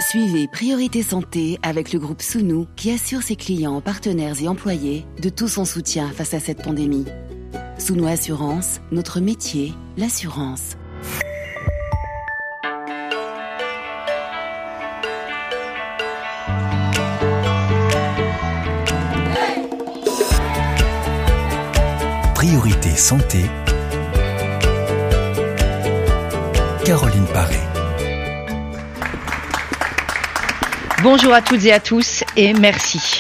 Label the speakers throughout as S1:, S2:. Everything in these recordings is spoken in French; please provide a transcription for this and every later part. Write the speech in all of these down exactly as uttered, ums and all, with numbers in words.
S1: Suivez Priorité Santé avec le groupe Sounou qui assure ses clients, partenaires et employés de tout son soutien face à cette pandémie. Sounou Assurance, notre métier, l'assurance.
S2: Priorité Santé, Caroline Paré.
S3: Bonjour à toutes et à tous et merci.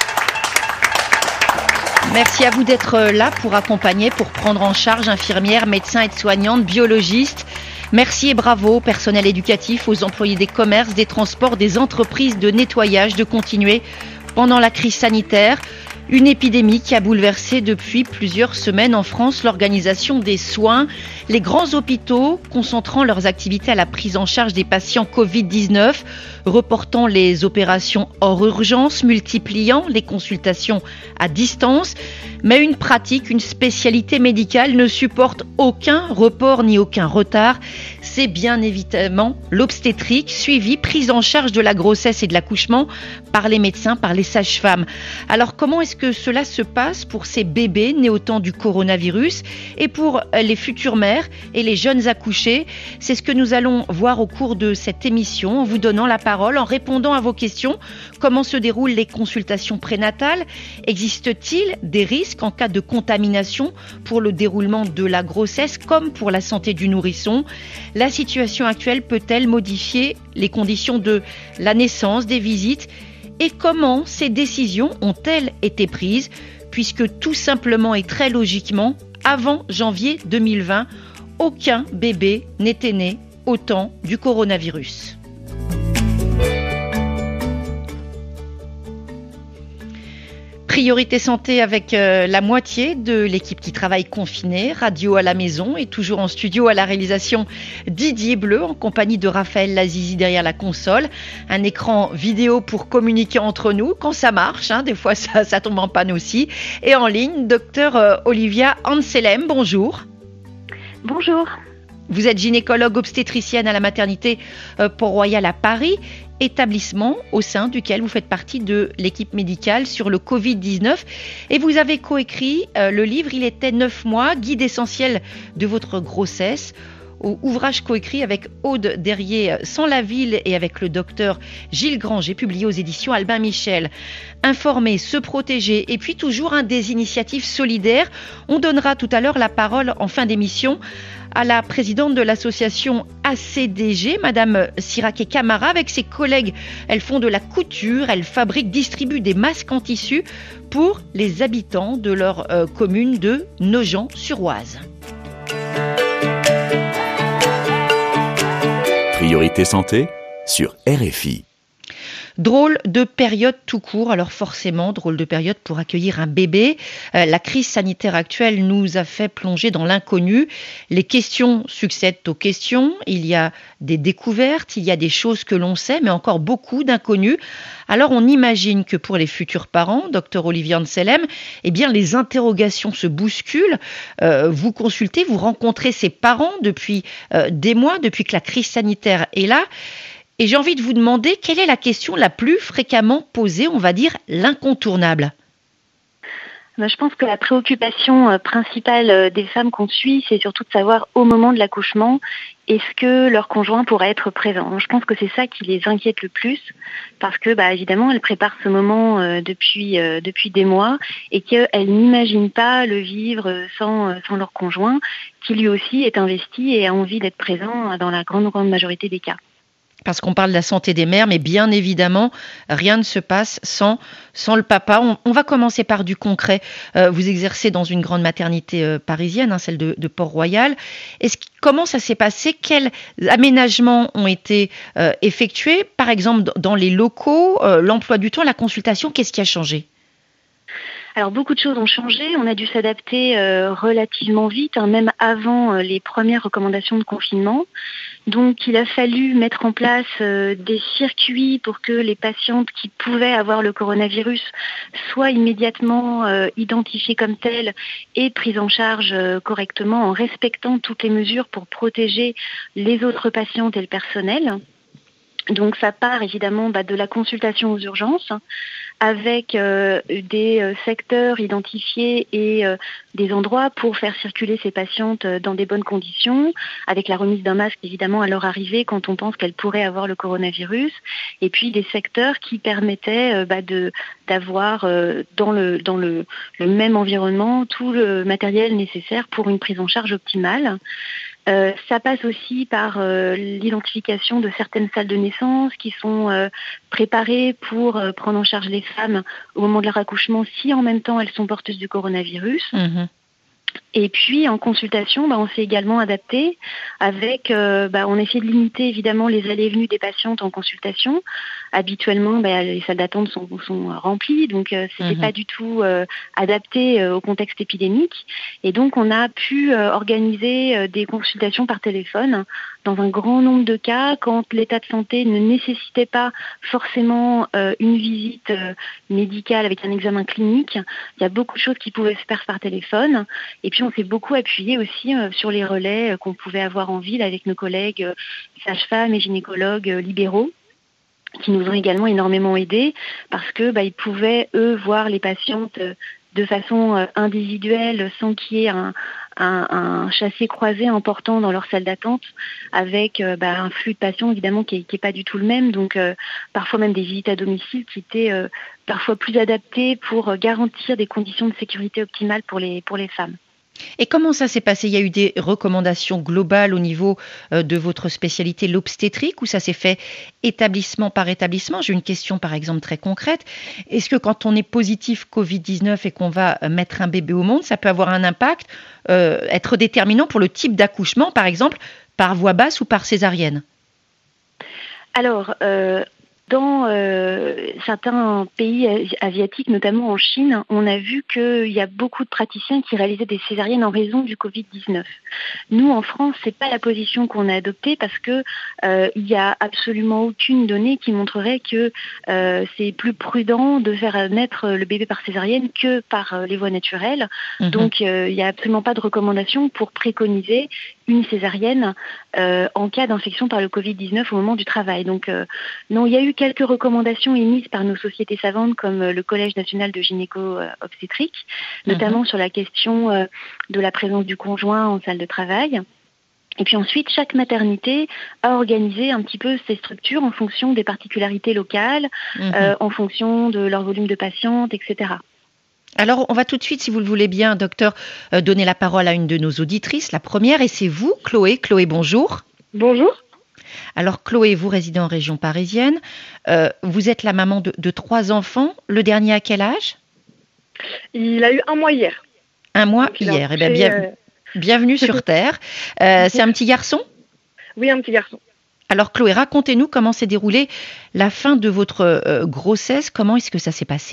S3: Merci à vous d'être là pour accompagner, pour prendre en charge infirmières, médecins, aides-soignantes, biologistes. Merci et bravo au personnel éducatif, aux employés des commerces, des transports, des entreprises de nettoyage de continuer pendant la crise sanitaire. Une épidémie qui a bouleversé depuis plusieurs semaines en France l'organisation des soins. Les grands hôpitaux concentrant leurs activités à la prise en charge des patients covid dix-neuf, reportant les opérations hors urgence, multipliant les consultations à distance. Mais une pratique, une spécialité médicale ne supporte aucun report ni aucun retard. C'est bien évidemment l'obstétrique, suivi, prise en charge de la grossesse et de l'accouchement par les médecins, par les sages-femmes. Alors comment est-ce que cela se passe pour ces bébés nés au temps du coronavirus et pour les futures mères et les jeunes accouchés? C'est ce que nous allons voir au cours de cette émission en vous donnant la parole, en répondant à vos questions. Comment se déroulent les consultations prénatales? Existe-t-il des risques en cas de contamination pour le déroulement de la grossesse comme pour la santé du nourrisson? La situation actuelle peut-elle modifier les conditions de la naissance, des visites? Et comment ces décisions ont-elles été prises? Puisque tout simplement et très logiquement, avant janvier deux mille vingt, aucun bébé n'était né au temps du coronavirus. Priorité Santé avec euh, la moitié de l'équipe qui travaille confinée, radio à la maison et toujours en studio à la réalisation Didier Bleu en compagnie de Raphaël Lazizi derrière la console. Un écran vidéo pour communiquer entre nous quand ça marche, hein, des fois ça, ça tombe en panne aussi. Et en ligne, docteur euh, Olivia Anselem, bonjour.
S4: Bonjour.
S3: Vous êtes gynécologue obstétricienne à la maternité euh, Port-Royal à Paris, établissement au sein duquel vous faites partie de l'équipe médicale sur le covid dix-neuf. Et vous avez coécrit euh, le livre « Il était neuf mois, guide essentiel de votre grossesse ». Ouvrage coécrit avec Aude Derrier sans la ville et avec le docteur Gilles Granger, publié aux éditions Albin Michel. Informer, se protéger et puis toujours un des initiatives solidaires. On donnera tout à l'heure la parole en fin d'émission à la présidente de l'association A C D G, Madame Siraké Camara. Avec ses collègues, elles font de la couture, elles fabriquent, distribuent des masques en tissu pour les habitants de leur euh, commune de Nogent-sur-Oise.
S2: Priorité Santé sur R F I.
S3: Drôle de période tout court, alors forcément, drôle de période pour accueillir un bébé. Euh, la crise sanitaire actuelle nous a fait plonger dans l'inconnu. Les questions succèdent aux questions. Il y a des découvertes, il y a des choses que l'on sait, mais encore beaucoup d'inconnus. Alors on imagine que pour les futurs parents, docteur Olivia Anselem, eh bien les interrogations se bousculent. Euh, vous consultez, vous rencontrez ces parents depuis euh, des mois, depuis que la crise sanitaire est là. Et j'ai envie de vous demander quelle est la question la plus fréquemment posée, on va dire l'incontournable.
S4: Je pense que la préoccupation principale des femmes qu'on suit, c'est surtout de savoir au moment de l'accouchement, est-ce que leur conjoint pourrait être présent. Je pense que c'est ça qui les inquiète le plus, parce que bah, évidemment, elles préparent ce moment euh, depuis, euh, depuis des mois et qu'elles n'imaginent pas le vivre sans, sans leur conjoint, qui lui aussi est investi et a envie d'être présent dans la grande, grande majorité des cas.
S3: Parce qu'on parle de la santé des mères, mais bien évidemment, rien ne se passe sans, sans le papa. On, on va commencer par du concret. Euh, vous exercez dans une grande maternité euh, parisienne, hein, celle de, de Port-Royal. Est-ce, comment ça s'est passé? Quels aménagements ont été euh, effectués? Par exemple, dans les locaux, euh, l'emploi du temps, la consultation, qu'est-ce qui a changé?
S4: Alors beaucoup de choses ont changé, on a dû s'adapter euh, relativement vite, hein, même avant euh, les premières recommandations de confinement. Donc il a fallu mettre en place euh, des circuits pour que les patientes qui pouvaient avoir le coronavirus soient immédiatement euh, identifiées comme telles et prises en charge euh, correctement en respectant toutes les mesures pour protéger les autres patientes et le personnel. Donc ça part évidemment bah, de la consultation aux urgences, avec euh, des euh, secteurs identifiés et euh, des endroits pour faire circuler ces patientes euh, dans des bonnes conditions, avec la remise d'un masque évidemment à leur arrivée quand on pense qu'elles pourraient avoir le coronavirus, et puis des secteurs qui permettaient euh, bah, de, d'avoir euh, dans, le, dans le, le même environnement tout le matériel nécessaire pour une prise en charge optimale. Euh, ça passe aussi par euh, l'identification de certaines salles de naissance qui sont euh, préparées pour euh, prendre en charge les femmes au moment de leur accouchement si en même temps elles sont porteuses du coronavirus. Mmh. Et puis en consultation, bah, on s'est également adapté avec, euh, bah, on essaie de limiter évidemment les allées et venues des patientes en consultation. Habituellement, bah, les salles d'attente sont, sont remplies, donc euh, c'était mmh. pas du tout euh, adapté euh, au contexte épidémique. Et donc on a pu euh, organiser euh, des consultations par téléphone dans un grand nombre de cas quand l'état de santé ne nécessitait pas forcément euh, une visite euh, médicale avec un examen clinique. Il y a beaucoup de choses qui pouvaient se faire par téléphone. Et puis on s'est beaucoup appuyé aussi euh, sur les relais euh, qu'on pouvait avoir en ville avec nos collègues euh, sages-femmes et gynécologues euh, libéraux, qui nous ont également énormément aidés parce que bah, ils pouvaient eux voir les patientes euh, de façon euh, individuelle sans qu'il y ait un, un, un chassé croisé important dans leur salle d'attente avec euh, bah, un flux de patients évidemment qui n'est pas du tout le même, donc euh, parfois même des visites à domicile qui étaient euh, parfois plus adaptées pour euh, garantir des conditions de sécurité optimales pour les, pour les femmes.
S3: Et comment ça s'est passé ? Il y a eu des recommandations globales au niveau euh, de votre spécialité, l'obstétrique, ou ça s'est fait établissement par établissement ? J'ai une question par exemple très concrète. Est-ce que quand on est positif covid dix-neuf et qu'on va mettre un bébé au monde, ça peut avoir un impact, euh, être déterminant pour le type d'accouchement, par exemple, par voie basse ou par césarienne ?
S4: Alors, euh, dans euh, certains pays asiatiques, notamment en Chine, on a vu qu'il y a beaucoup de praticiens qui réalisaient des césariennes en raison du covid dix-neuf. Nous, en France, c'est pas la position qu'on a adoptée parce que euh, il y a absolument aucune donnée qui montrerait que euh, c'est plus prudent de faire naître le bébé par césarienne que par euh, les voies naturelles. Mmh. Donc, euh, il n'y a absolument pas de recommandation pour préconiser une césarienne euh, en cas d'infection par le covid dix-neuf au moment du travail. Donc, euh, non, il y a eu quelques recommandations émises par nos sociétés savantes comme le Collège national de gynéco-obstétrique, notamment mmh. sur la question euh, de la présence du conjoint en salle de travail. Et puis ensuite, chaque maternité a organisé un petit peu ses structures en fonction des particularités locales, mmh. euh, en fonction de leur volume de patientes, et cetera.
S3: Alors, on va tout de suite, si vous le voulez bien, docteur, euh, donner la parole à une de nos auditrices. La première, et c'est vous, Chloé. Chloé, bonjour.
S5: Bonjour.
S3: Alors, Chloé, vous résidez en région parisienne. Euh, vous êtes la maman de, de trois enfants. Le dernier, à quel âge ?
S5: Il a eu un mois hier.
S3: Un mois Donc, hier. Eh bien, bien, euh... bienvenue sur Terre. Euh, c'est un petit garçon ?
S5: Oui, un petit garçon.
S3: Alors, Chloé, racontez-nous comment s'est déroulée la fin de votre euh, grossesse. Comment est-ce que ça s'est passé ?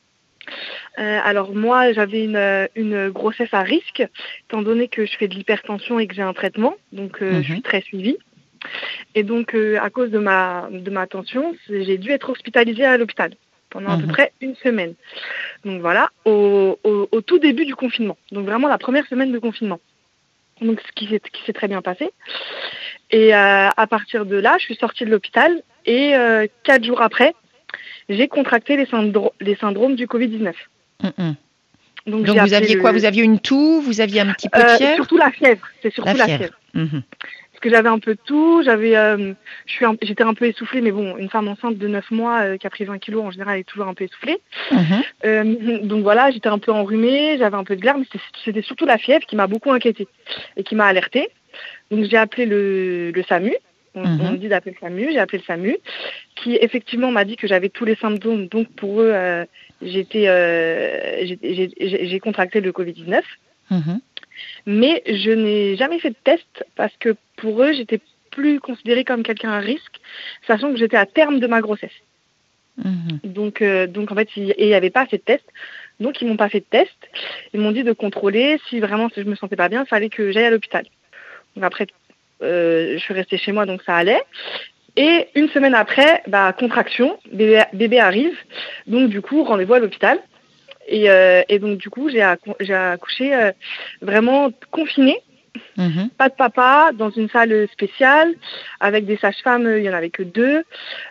S5: Euh, alors moi, j'avais une, une grossesse à risque, étant donné que je fais de l'hypertension et que j'ai un traitement, donc euh, mmh. je suis très suivie. Et donc, euh, à cause de ma, de ma tension, j'ai dû être hospitalisée à l'hôpital pendant mmh. à peu près une semaine. Donc voilà, au, au, au tout début du confinement, donc vraiment la première semaine de confinement. Donc ce qui s'est, qui s'est très bien passé. Et euh, à partir de là, je suis sortie de l'hôpital et euh, quatre jours après, j'ai contracté les, syndro- les syndromes du covid dix-neuf.
S3: Mmh. Donc, Donc vous aviez le... quoi ? Vous aviez une toux ? Vous aviez un petit peu de fièvre ?
S5: euh, Surtout la fièvre. C'est surtout la, la fièvre. fièvre. Mmh. Parce que j'avais un peu de tout. J'avais, euh, je suis un, j'étais un peu essoufflée, mais bon, une femme enceinte de neuf mois euh, qui a pris vingt kilos, en général, elle est toujours un peu essoufflée. Mmh. Euh, donc voilà, j'étais un peu enrhumée, j'avais un peu de glaire, mais c'était, c'était surtout la fièvre qui m'a beaucoup inquiétée et qui m'a alertée. Donc j'ai appelé le, le SAMU. On, mmh. on me dit d'appeler le SAMU, j'ai appelé le SAMU, qui effectivement m'a dit que j'avais tous les symptômes, donc pour eux, euh, j'étais, euh, j'ai, j'ai, j'ai contracté le covid dix-neuf. Mmh. Mais je n'ai jamais fait de test parce que pour eux, j'étais plus considérée comme quelqu'un à risque, sachant que j'étais à terme de ma grossesse. Mmh. Donc, euh, donc en fait, il n'y avait pas assez de tests, donc ils m'ont pas fait de test. Ils m'ont dit de contrôler si vraiment si je me sentais pas bien, il fallait que j'aille à l'hôpital. Donc après, Euh, je suis restée chez moi, donc ça allait. Et une semaine après, bah, contraction, bébé, bébé arrive. Donc du coup, rendez-vous à l'hôpital. Et, euh, et donc du coup, j'ai, accou- j'ai accouché euh, vraiment confinée Mmh. Pas de papa, dans une salle spéciale, avec des sages-femmes, il n'y en avait que deux,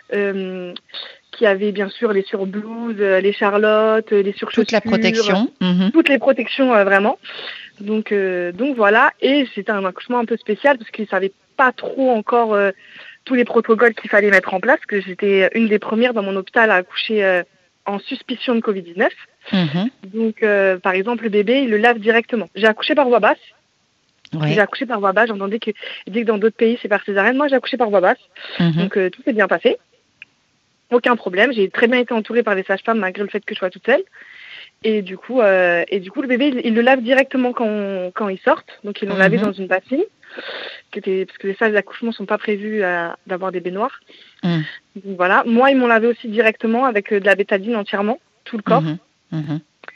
S5: euh, qui avaient bien sûr les surblouses, les charlottes, les surchaussures.
S3: Toute la protection.
S5: Mmh. Toutes les protections, euh, vraiment. Donc, euh, donc voilà, et c'était un accouchement un peu spécial parce qu'ils ne savaient pas trop encore euh, tous les protocoles qu'il fallait mettre en place, que j'étais une des premières dans mon hôpital à accoucher euh, en suspicion de covid dix-neuf. Mmh. Donc, euh, par exemple, le bébé, il le lave directement. J'ai accouché par voie basse. Oui. J'ai accouché par voie basse. J'entendais que, que dans d'autres pays, c'est par césarienne. Moi, j'ai accouché par voie basse. Mmh. Donc, euh, tout s'est bien passé. Aucun problème. J'ai très bien été entourée par les sages-femmes malgré le fait que je sois toute seule. Et du coup, euh, et du coup, le bébé, il, il le lave directement quand, quand il sort. Donc, ils l'ont mmh. lavé dans une bassine. Qui était, parce que les salles d'accouchement ne sont pas prévues à, d'avoir des baignoires. Mmh. Donc, voilà. Moi, ils m'ont lavé aussi directement avec de la bétadine entièrement, tout le corps. Mmh. Mmh.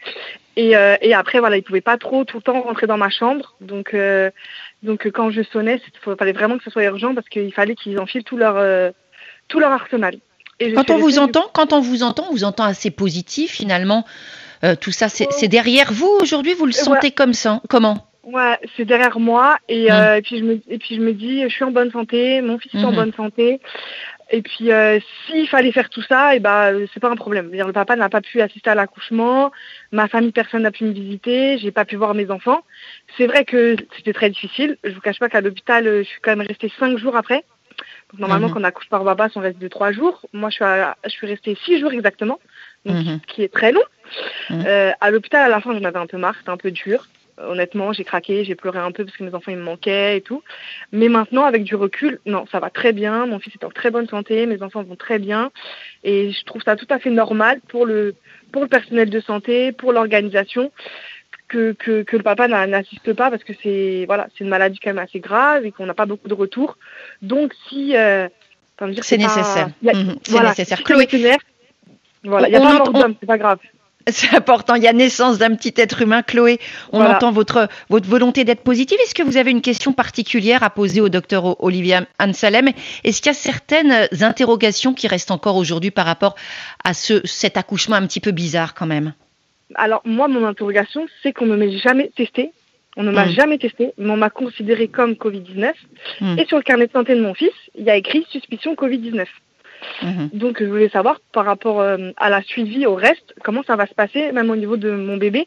S5: Et, euh, et après, voilà, ils ne pouvaient pas trop tout le temps rentrer dans ma chambre. Donc, euh, donc quand je sonnais, il fallait vraiment que ce soit urgent parce qu'il fallait qu'ils enfilent tout leur, euh, tout leur arsenal.
S3: Et quand on vous entend, quand on vous entend, on vous entend assez positif finalement. Euh, tout ça, c'est, oh. c'est derrière vous aujourd'hui. Vous le sentez voilà. Comme ça, comment?
S5: Ouais, c'est derrière moi. Et, mmh. euh, et puis je me, et puis je me dis, je suis en bonne santé, mon fils mmh. est en bonne santé. Et puis, euh, s'il fallait faire tout ça, et ben, c'est pas un problème. C'est-à-dire, le papa n'a pas pu assister à l'accouchement, ma famille, personne n'a pu me visiter, j'ai pas pu voir mes enfants. C'est vrai que c'était très difficile. Je vous cache pas qu'à l'hôpital, je suis quand même restée cinq jours après. Donc, normalement, mmh. quand on accouche par voie basse, on reste de trois jours. Moi, je suis, à, je suis restée six jours exactement, donc, mmh. ce qui est très long. Mmh. Euh, à l'hôpital, à la fin, j'en avais un peu marre, c'était un peu dur. Honnêtement, j'ai craqué, j'ai pleuré un peu parce que mes enfants ils me manquaient et tout. Mais maintenant, avec du recul, non, ça va très bien. Mon fils est en très bonne santé, mes enfants vont très bien. Et je trouve ça tout à fait normal pour le, pour le personnel de santé, pour l'organisation, que, que, que le papa n'assiste pas parce que c'est, voilà, c'est une maladie quand même assez grave et qu'on n'a pas beaucoup de retours. Donc, si... Euh,
S3: dire, c'est, c'est nécessaire.
S5: Pas, a,
S3: mmh, c'est
S5: voilà,
S3: nécessaire.
S5: Si
S3: Chloé,
S5: voilà, il n'y a pas mort d'homme, c'est pas grave.
S3: C'est important, il y a naissance d'un petit être humain. Chloé, on voilà. entend votre, votre volonté d'être positive. Est-ce que vous avez une question particulière à poser au docteur Olivia Anne-Salem? Est-ce qu'il y a certaines interrogations qui restent encore aujourd'hui par rapport à ce, cet accouchement un petit peu bizarre quand même?
S5: Alors moi, mon interrogation, c'est qu'on ne m'a jamais testé. On ne m'a mmh. jamais testé, mais on m'a considéré comme covid dix-neuf. Mmh. Et sur le carnet de santé de mon fils, il y a écrit suspicion covid dix-neuf. Mmh. Donc, je voulais savoir par rapport euh, à la suivi, au reste, comment ça va se passer, même au niveau de mon bébé.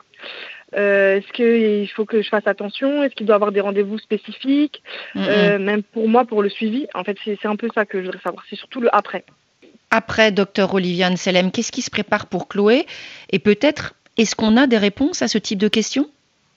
S5: Euh, est-ce qu'il faut que je fasse attention? Est-ce qu'il doit avoir des rendez-vous spécifiques? mmh. euh, Même pour moi, pour le suivi. En fait, c'est, c'est un peu ça que je voudrais savoir. C'est surtout le après.
S3: Après, docteur Olivia Anne-Salem, qu'est-ce qui se prépare pour Chloé? Et peut-être, est-ce qu'on a des réponses à ce type de questions?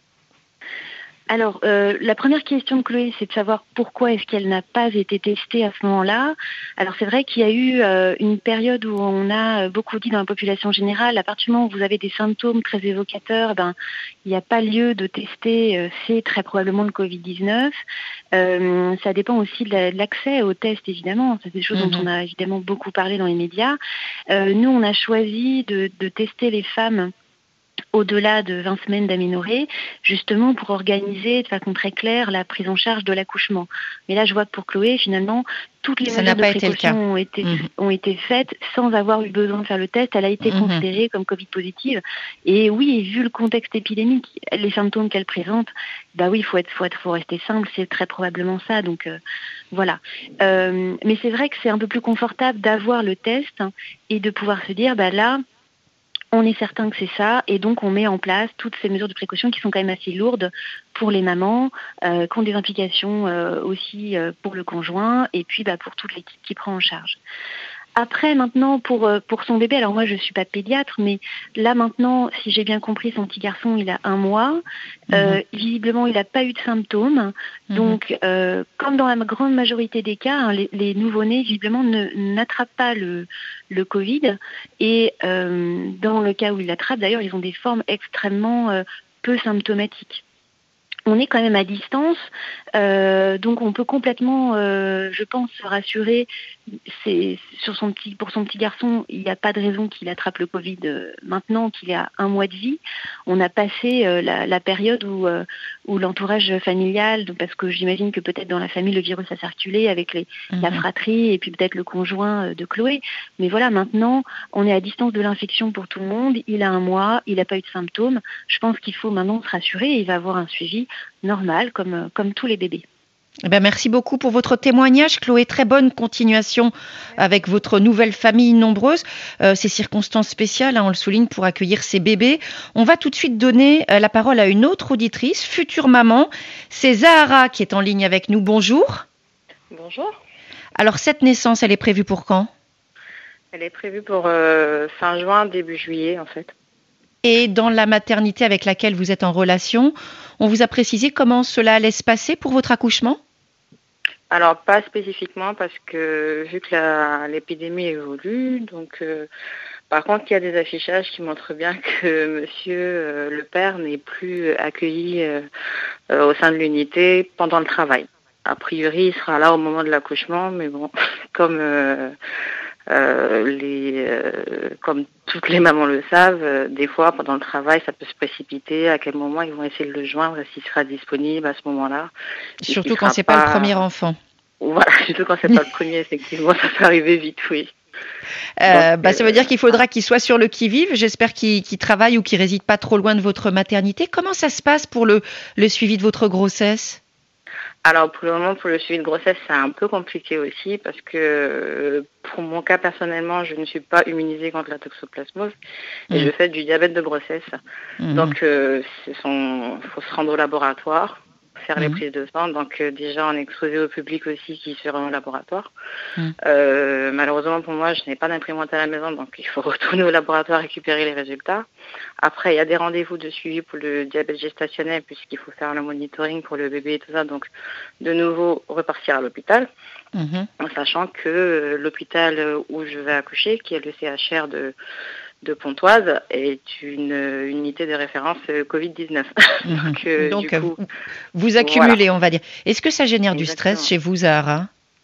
S4: Alors, euh, la première question de Chloé, c'est de savoir pourquoi est-ce qu'elle n'a pas été testée à ce moment-là. Alors, c'est vrai qu'il y a eu euh, une période où on a beaucoup dit dans la population générale, à partir du moment où vous avez des symptômes très évocateurs, ben, il n'y a pas lieu de tester, euh, c'est très probablement le covid dix-neuf. Euh, ça dépend aussi de, la, de l'accès aux tests, évidemment. Ça, c'est des choses mmh. dont on a évidemment beaucoup parlé dans les médias. Euh, nous, on a choisi de, de tester les femmes au-delà de vingt semaines d'aménorrhée, justement pour organiser de façon très claire la prise en charge de l'accouchement. Mais là, je vois que pour Chloé, finalement, toutes les mesures de précaution ont été, mmh. ont été faites sans avoir eu besoin de faire le test. Elle a été mmh. considérée comme Covid positive. Et oui, vu le contexte épidémique, les symptômes qu'elle présente, bah oui, il faut être, faut être, faut rester simple, c'est très probablement ça. Donc euh, voilà. Euh, mais c'est vrai que c'est un peu plus confortable d'avoir le test hein, et de pouvoir se dire, bah là, on est certain que c'est ça, et donc on met en place toutes ces mesures de précaution qui sont quand même assez lourdes pour les mamans, euh, qui ont des implications euh, aussi euh, pour le conjoint, et puis bah, pour toute l'équipe qui prend en charge. Après, maintenant, pour, pour son bébé, alors moi je ne suis pas pédiatre, mais là maintenant, si j'ai bien compris, son petit garçon, il a un mois. Mmh. Euh, visiblement, il n'a pas eu de symptômes. Mmh. Donc, euh, comme dans la grande majorité des cas, hein, les, les nouveau-nés, visiblement, ne, n'attrapent pas le, le Covid. Et euh, dans le cas où ils l'attrapent, d'ailleurs, ils ont des formes extrêmement euh, peu symptomatiques. On est quand même à distance, euh, donc on peut complètement, euh, je pense, se rassurer c'est sur son petit, pour son petit garçon, il n'y a pas de raison qu'il attrape le Covid euh, maintenant qu'il a un mois de vie. On a passé euh, la, la période où, euh, où l'entourage familial, donc parce que j'imagine que peut-être dans la famille le virus a circulé avec les, mmh. la fratrie et puis peut-être le conjoint de Chloé. Mais voilà, maintenant, on est à distance de l'infection pour tout le monde. Il a un mois, il n'a pas eu de symptômes. Je pense qu'il faut maintenant se rassurer et il va avoir un suivi normal comme, comme tous les bébés.
S3: Eh bien, merci beaucoup pour votre témoignage, Chloé. Très bonne continuation avec votre nouvelle famille nombreuse. Euh, ces circonstances spéciales, hein, on le souligne, pour accueillir ces bébés. On va tout de suite donner euh, la parole à une autre auditrice, future maman. C'est Zahara qui est en ligne avec nous. Bonjour.
S6: Bonjour.
S3: Alors, cette naissance, elle est prévue pour quand ?
S6: Elle est prévue pour euh, fin juin, début juillet, en fait.
S3: Et dans la maternité avec laquelle vous êtes en relation, on vous a précisé comment cela allait se passer pour votre accouchement ?
S6: Alors, pas spécifiquement parce que vu que la, l'épidémie évolue, donc euh, par contre, il y a des affichages qui montrent bien que monsieur euh, le père n'est plus accueilli euh, euh, au sein de l'unité pendant le travail. A priori, il sera là au moment de l'accouchement, mais bon, comme euh, euh, les, euh, comme toutes les mamans le savent, euh, des fois pendant le travail, ça peut se précipiter. À quel moment ils vont essayer de le joindre, s'il sera disponible à ce moment-là.
S3: Surtout quand c'est pas... pas le premier enfant.
S6: Voilà, surtout quand c'est pas le premier, effectivement, ça peut arriver vite, oui.
S3: Euh, Donc, bah, ça veut dire qu'il faudra qu'il soit sur le qui-vive. J'espère qu'il, qu'il travaille ou qu'il réside pas trop loin de votre maternité. Comment ça se passe pour le, le suivi de votre grossesse ?
S6: Alors pour le moment, pour le suivi de grossesse, c'est un peu compliqué aussi parce que pour mon cas personnellement, je ne suis pas immunisée contre la toxoplasmose et mmh. je fais du diabète de grossesse. Mmh. Donc euh, il faut se rendre au laboratoire, faire mmh. les prises de sang. Donc euh, déjà on est exposé au public aussi qui se rend au laboratoire. Mmh. Euh, malheureusement pour moi, je n'ai pas d'imprimante à la maison, donc il faut retourner au laboratoire récupérer les résultats. Après, il y a des rendez-vous de suivi pour le diabète gestationnel puisqu'il faut faire le monitoring pour le bébé et tout ça. Donc, de nouveau, repartir à l'hôpital, mmh. en sachant que l'hôpital où je vais accoucher, qui est le C H R de, de Pontoise, est une unité de référence covid dix-neuf. Mmh. Donc, euh,
S3: Donc
S6: du coup,
S3: vous, vous accumulez, voilà. On va dire. Est-ce que ça génère
S6: Exactement.
S3: Du stress chez vous, Zahara ?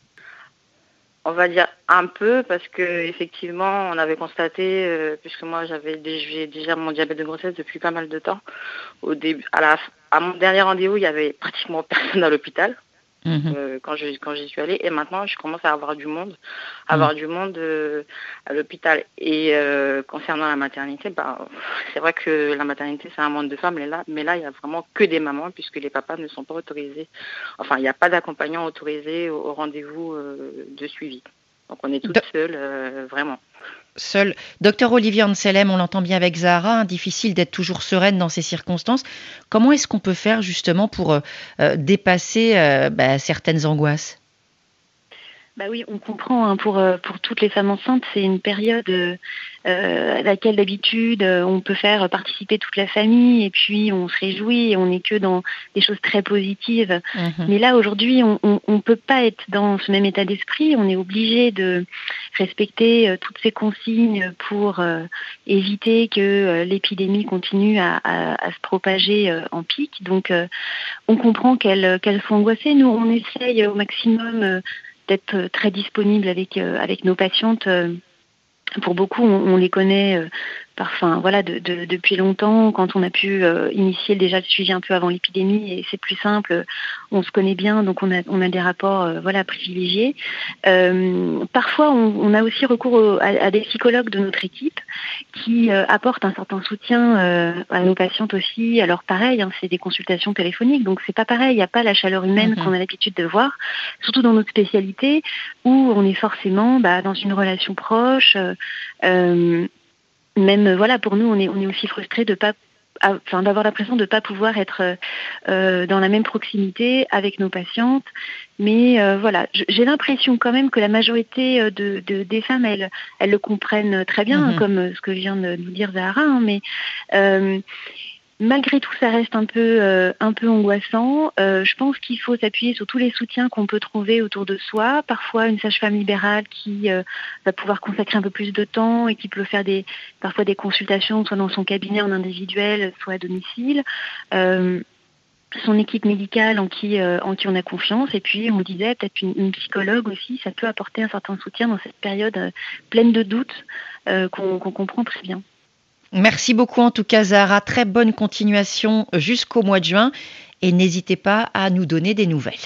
S6: On va dire un peu parce que effectivement on avait constaté, euh, puisque moi j'avais j'ai déjà mon diabète de grossesse depuis pas mal de temps. Au début, à, la, à mon dernier rendez-vous, il y avait pratiquement personne à l'hôpital mmh. euh, quand je quand j'y suis allée, et maintenant je commence à avoir du monde, à mmh. avoir du monde euh, à l'hôpital. Et euh, concernant la maternité, bah c'est vrai que la maternité c'est un monde de femmes, mais là, mais là il y a vraiment que des mamans puisque les papas ne sont pas autorisés. Enfin, il n'y a pas d'accompagnant autorisé au, au rendez-vous euh, de suivi. Donc on est toutes Do- seules, euh, vraiment.
S3: Seule. Docteur Olivier Anselem, on l'entend bien avec Zahara, hein, difficile d'être toujours sereine dans ces circonstances. Comment est-ce qu'on peut faire justement pour euh, dépasser euh, bah, certaines angoisses ?
S4: Bah oui, on comprend, hein, pour, pour toutes les femmes enceintes, c'est une période euh, à laquelle d'habitude on peut faire participer toute la famille et puis on se réjouit et on n'est que dans des choses très positives. Mmh. Mais là, aujourd'hui, on ne peut pas être dans ce même état d'esprit. On est obligé de respecter euh, toutes ces consignes pour euh, éviter que euh, l'épidémie continue à, à, à se propager euh, en pic. Donc, euh, on comprend qu'elles, qu'elles sont angoissées. Nous, on essaye au maximum euh, d'être très disponible avec euh, avec nos patientes. Euh, pour beaucoup, on, on les connaît euh, par, enfin, voilà, de, de, depuis longtemps, quand on a pu euh, initier déjà le suivi un peu avant l'épidémie, et c'est plus simple, on se connaît bien, donc on a, on a des rapports euh, voilà, privilégiés. Euh, parfois, on, on a aussi recours au, à, à des psychologues de notre équipe qui euh, apportent un certain soutien euh, à nos patientes aussi. Alors pareil, hein, c'est des consultations téléphoniques, donc c'est pas pareil, il n'y a pas la chaleur humaine mmh. qu'on a l'habitude de voir, surtout dans notre spécialité, où on est forcément bah, dans une relation proche, euh, euh, même voilà, pour nous on est on est aussi frustrés de pas enfin d'avoir l'impression de ne pas pouvoir être euh, dans la même proximité avec nos patientes, mais euh, voilà, j'ai l'impression quand même que la majorité de, de des femmes elles elles le comprennent très bien, mmh. comme ce que vient de nous dire Zahara, hein, mais euh, malgré tout, ça reste un peu, euh, un peu angoissant. Euh, je pense qu'il faut s'appuyer sur tous les soutiens qu'on peut trouver autour de soi. Parfois, une sage-femme libérale qui euh, va pouvoir consacrer un peu plus de temps et qui peut faire des, parfois des consultations, soit dans son cabinet en individuel, soit à domicile. Euh, son équipe médicale en qui, euh, en qui on a confiance. Et puis, on disait peut-être une, une psychologue aussi, ça peut apporter un certain soutien dans cette période euh, pleine de doutes euh, qu'on, qu'on comprend très bien.
S3: Merci beaucoup en tout cas, Zahra. Très bonne continuation jusqu'au mois de juin. Et n'hésitez pas à nous donner des nouvelles.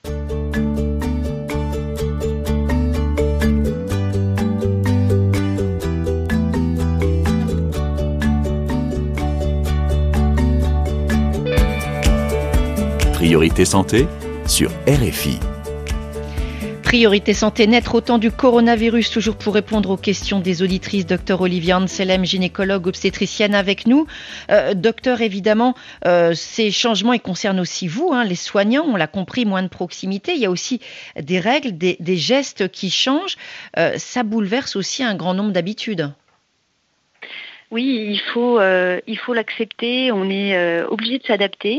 S2: Priorité santé sur R F I.
S3: Priorité santé, naître au temps du coronavirus, toujours pour répondre aux questions des auditrices. Docteur Olivier Anselem, gynécologue obstétricienne avec nous. Euh, docteur, évidemment, euh, ces changements ils concernent aussi vous, hein, les soignants, on l'a compris, moins de proximité. Il y a aussi des règles, des, des gestes qui changent. Euh, ça bouleverse aussi un grand nombre d'habitudes.
S4: Oui, il faut, euh, il faut l'accepter, on est euh, obligé de s'adapter.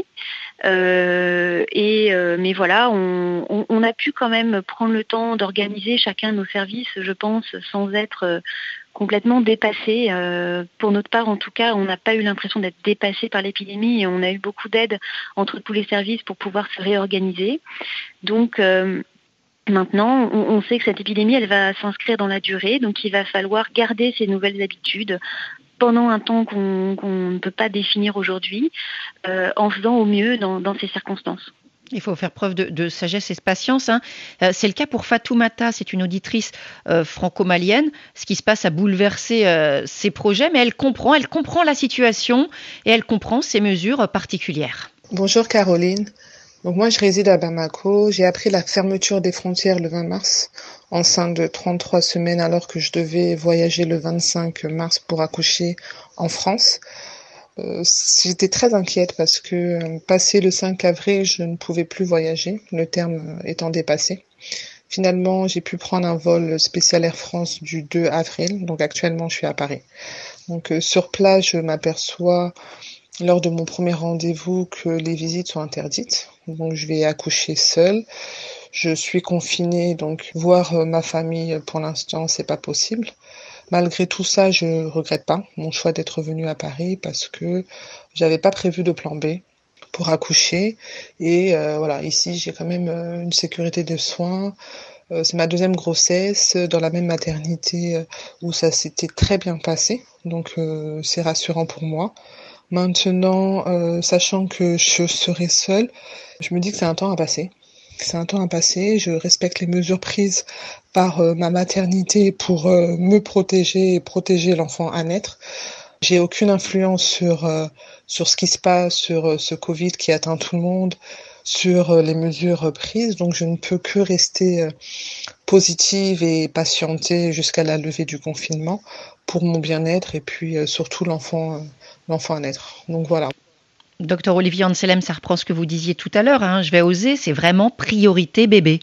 S4: Euh, et euh, mais voilà, on, on, on a pu quand même prendre le temps d'organiser chacun de nos services, je pense, sans être euh, complètement dépassé. Euh, pour notre part, en tout cas, on n'a pas eu l'impression d'être dépassé par l'épidémie et on a eu beaucoup d'aide entre tous les services pour pouvoir se réorganiser. Donc euh, Maintenant, on, on sait que cette épidémie, elle va s'inscrire dans la durée, donc il va falloir garder ces nouvelles habitudes pendant un temps qu'on, qu'on ne peut pas définir aujourd'hui, euh, en faisant au mieux dans, dans ces circonstances.
S3: Il faut faire preuve de, de sagesse et de patience. Hein. Euh, c'est le cas pour Fatoumata, c'est une auditrice euh, franco-malienne. Ce qui se passe a bouleversé euh, ses projets, mais elle comprend, elle comprend la situation et elle comprend ces mesures particulières.
S7: Bonjour Caroline. Donc moi je réside à Bamako. J'ai appris la fermeture des frontières le vingt mars, enceinte de trente-trois semaines alors que je devais voyager le vingt-cinq mars pour accoucher en France. Euh, j'étais très inquiète parce que euh, passé le cinq avril, je ne pouvais plus voyager, le terme étant dépassé. Finalement, j'ai pu prendre un vol spécial Air France du deux avril, donc actuellement je suis à Paris. Donc euh, sur place, je m'aperçois lors de mon premier rendez-vous que les visites sont interdites. Donc je vais accoucher seule. Je suis confinée, donc voir euh, ma famille pour l'instant, c'est pas possible. Malgré tout ça, je regrette pas mon choix d'être venue à Paris parce que j'avais pas prévu de plan B pour accoucher. Et euh, voilà, ici j'ai quand même euh, une sécurité de soins. Euh, c'est ma deuxième grossesse dans la même maternité euh, où ça s'était très bien passé. Donc euh, c'est rassurant pour moi. Maintenant, euh, sachant que je serai seule, je me dis que c'est un temps à passer. C'est un temps à passer, je respecte les mesures prises par euh, ma maternité pour euh, me protéger et protéger l'enfant à naître. J'ai aucune influence sur euh, sur ce qui se passe, sur euh, ce Covid qui atteint tout le monde, sur euh, les mesures prises. Donc je ne peux que rester euh, positive et patienter jusqu'à la levée du confinement pour mon bien-être et puis euh, surtout l'enfant, euh, l'enfant à naître. Donc voilà.
S3: Docteur Olivier Anselem, ça reprend ce que vous disiez tout à l'heure, hein, je vais oser, c'est vraiment priorité bébé.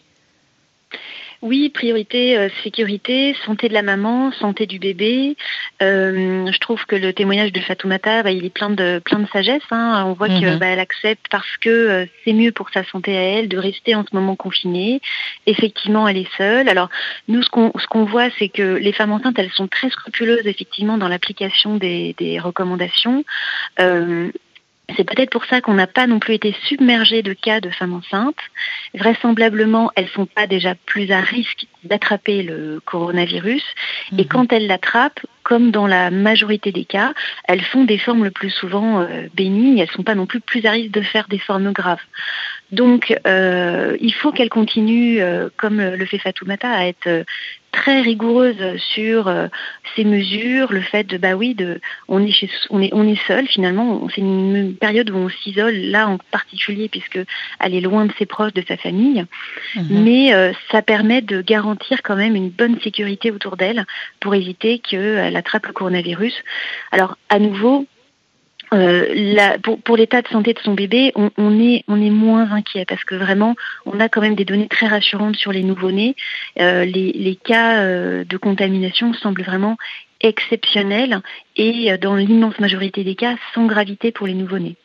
S4: Oui, priorité euh, sécurité, santé de la maman, santé du bébé. Euh, je trouve que le témoignage de Fatoumata, bah, il est plein de plein de sagesse. Hein. On voit mm-hmm. que bah, elle accepte parce que euh, c'est mieux pour sa santé à elle de rester en ce moment confinée. Effectivement, elle est seule. Alors nous, ce qu'on ce qu'on voit, c'est que les femmes enceintes, elles sont très scrupuleuses effectivement dans l'application des des recommandations. Euh, C'est peut-être pour ça qu'on n'a pas non plus été submergé de cas de femmes enceintes. Vraisemblablement, elles sont pas déjà plus à risque d'attraper le coronavirus. Mmh. Et quand elles l'attrapent, comme dans la majorité des cas, elles font des formes le plus souvent euh, bénignes. Elles sont pas non plus plus à risque de faire des formes graves. Donc, euh, il faut qu'elle continue, euh, comme le fait Fatoumata, à être euh, très rigoureuse sur euh, ces mesures, le fait de, bah oui, de, on est chez, on est, on est seul finalement. C'est une, une période où on s'isole, là en particulier, puisque elle est loin de ses proches, de sa famille. Mmh. Mais euh, ça permet de garantir quand même une bonne sécurité autour d'elle pour éviter qu'elle attrape le coronavirus. Alors, à nouveau. Euh, la, pour, pour l'état de santé de son bébé, on, on est on est moins inquiet parce que vraiment on a quand même des données très rassurantes sur les nouveau-nés. Euh, les, les cas euh, de contamination semblent vraiment exceptionnels et euh, dans l'immense majorité des cas sans gravité pour les nouveau-nés.